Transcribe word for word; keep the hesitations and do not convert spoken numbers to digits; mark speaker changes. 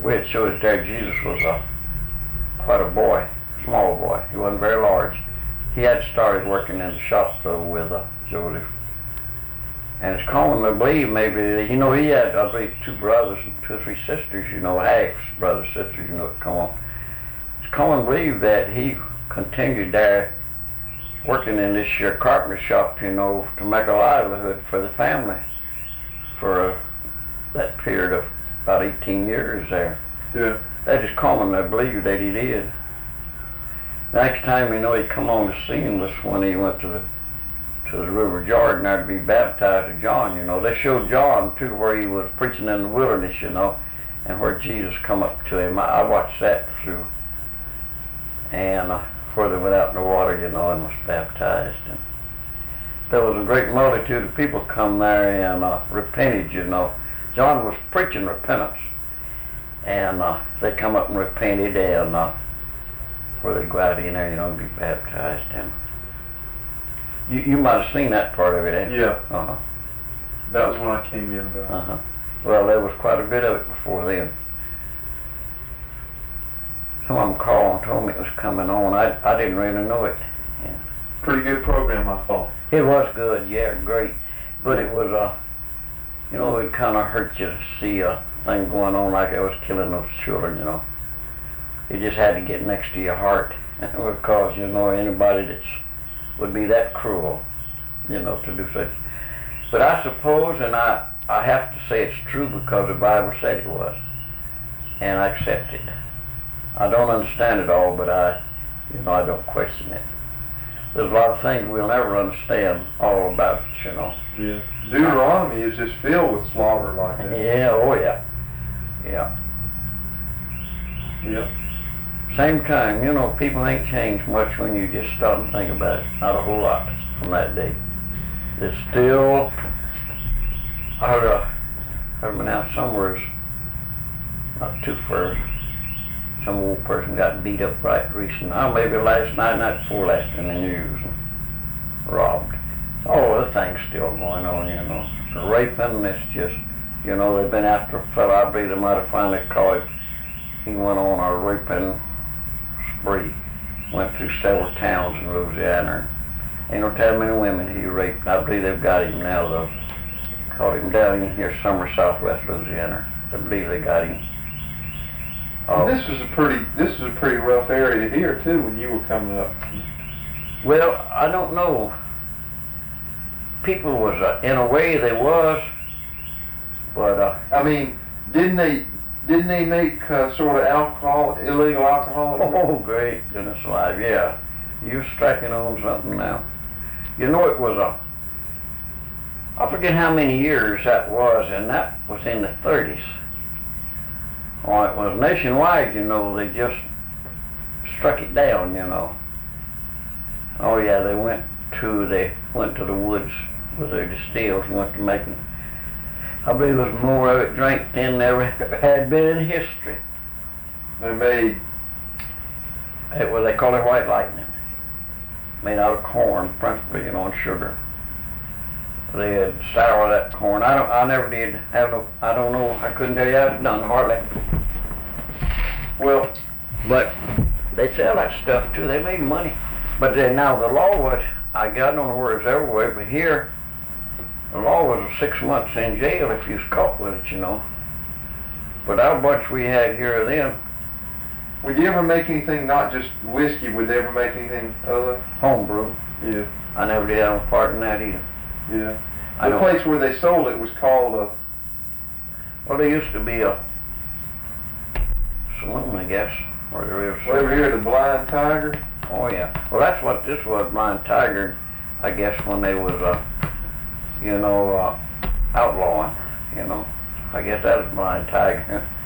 Speaker 1: We had showed it there. Jesus was a, quite a boy, small boy. He wasn't very large. He had started working in the shop though with uh, Joseph. And it's commonly believed maybe, you know, he had, I believe, two brothers and two or three sisters, you know, half brothers, sisters, you know, come on. It's commonly believed that he continued there working in this here carpenter shop, you know, to make a livelihood for the family for uh, that period of about eighteen years there.
Speaker 2: Yeah.
Speaker 1: That is commonly believed that he did. Next time, you know, he come on the scene was when he went to the to the River Jordan there to be baptized of John, you know. They showed John too where he was preaching in the wilderness, you know, and where Jesus come up to him. I, I watched that through. And uh, where they went out in the water, you know, and was baptized. And there was a great multitude of people come there and uh, repented, you know. John was preaching repentance. And uh, they come up and repented and uh, where they go out in there, you know, and be baptized. And you, you might have seen that part of it, ain't you?
Speaker 2: Yeah.
Speaker 1: Uh-huh.
Speaker 2: That was when I came in about.
Speaker 1: Uh-huh. Well, there was quite a bit of it before then. Some of them called and told me it was coming on. I, I didn't really know it. Yeah.
Speaker 2: Pretty good program, I thought.
Speaker 1: It was good, yeah, great. But it was, uh, you know, it kind of hurt you to see a thing going on like it was killing those children, you know. You just had to get next to your heart because, you know, anybody that's would be that cruel, you know, to do such. But I suppose, and I, I have to say it's true because the Bible said it was, and I accept it. I don't understand it all, but I, you know, I don't question it. There's a lot of things we'll never understand all about it, you know.
Speaker 2: Yeah. Deuteronomy is just filled with slaughter like that.
Speaker 1: Yeah, oh yeah. Yeah.
Speaker 2: Yep.
Speaker 1: Same time, you know, people ain't changed much when you just stop and think about it. Not a whole lot from that day. There's still, I heard, uh, heard me now somewhere's not too far. Some old person got beat up right recently. Oh, maybe last night, night before last in the news, and robbed. All other things still going on, you know. The raping, it's just, you know, they've been after a fellow, I believe they might have finally caught him. He went on a raping spree. Went through several towns in Louisiana. Ain't no telling many women he raped. I believe they've got him now, though. Caught him down in here somewhere southwest Louisiana. I believe they got him.
Speaker 2: Uh, this was a pretty, this was a pretty rough area here too when you were coming up.
Speaker 1: Well, I don't know. People was, uh, in a way they was, but uh,
Speaker 2: I mean, didn't they, didn't they make uh, sort of alcohol, illegal alcohol?
Speaker 1: Oh, great goodness alive, yeah. You're striking on something now. You know, it was a, I forget how many years that was, and that was in the thirties. Oh, it was nationwide, you know, they just struck it down, you know. Oh yeah, they went to, they went to the woods with their distills and went to making, I believe there was more of it drank than there had been in history.
Speaker 2: They made,
Speaker 1: it was, they call it white lightning. Made out of corn, principally, you know, and sugar. They had sour that corn. I don't. I never did have no. I don't know. I couldn't tell you how it's done hardly.
Speaker 2: Well,
Speaker 1: but they sell that stuff too. They made money. But then now the law was. I got on the words everywhere, but here the law was six months in jail if you was caught with it, you know. But our bunch we had here then.
Speaker 2: Would you ever make anything not just whiskey? Would they ever make anything other?
Speaker 1: Homebrew.
Speaker 2: Yeah.
Speaker 1: I never did have a part in that either.
Speaker 2: Yeah.
Speaker 1: I
Speaker 2: The place where they sold it was called a...
Speaker 1: Well, there used to be a saloon, I guess, where there is.
Speaker 2: Over here, the Blind Tiger.
Speaker 1: Oh yeah. Well, that's what this was, Blind Tiger. I guess when they was, uh, you know, uh, outlawing. You know, I guess that was Blind Tiger.